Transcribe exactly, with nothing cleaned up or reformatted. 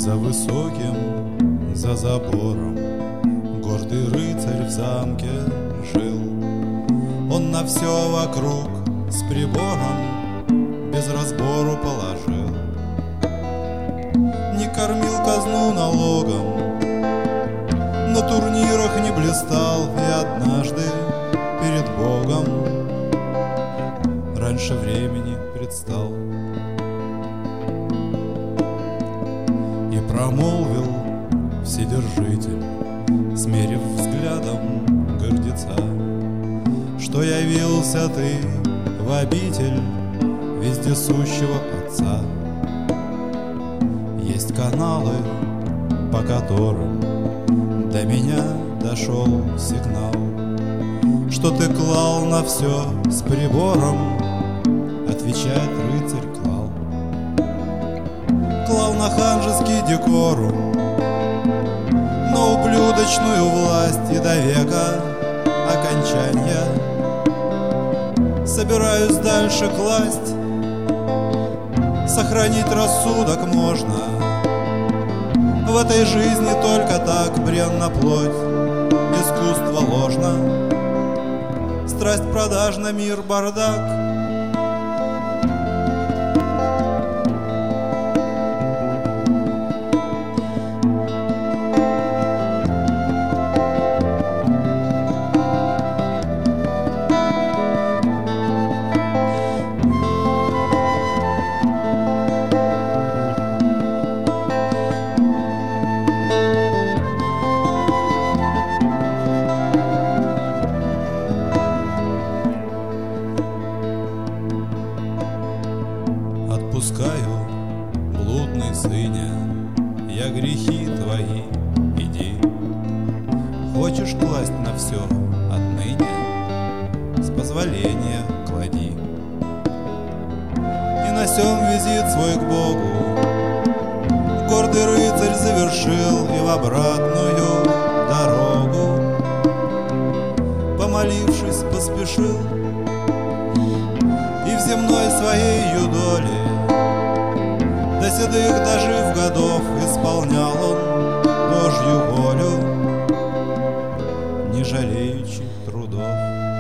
За высоким, за забором гордый рыцарь в замке жил. Он на все вокруг с прибором без разбору положил. Не кормил казну налогом, на турнирах не блистал, и однажды перед Богом раньше времени предстал. И промолвил Вседержитель, смерив взглядом гордеца, что явился ты в обитель вездесущего Отца. Есть каналы, по которым до меня дошел сигнал, что ты клал на все с прибором. Отвечает рыцарь: клал. Клал на ханжеский декорум, на ублюдочную власть, и до века окончания собираюсь дальше класть. Сохранить рассудок можно в этой жизни только так, бренна плоть, искусство ложно, страсть продажна, мир бардак. Отпускаю, блудный сыне, я грехи твои, иди. Хочешь класть на все отныне, с позволения клади. И на сём визит свой к Богу гордый рыцарь завершил, и в обратную дорогу, помолившись, поспешил. И в земной своей юдоли до седых дожив годов исполнял он Божью волю, не жалеючи трудов.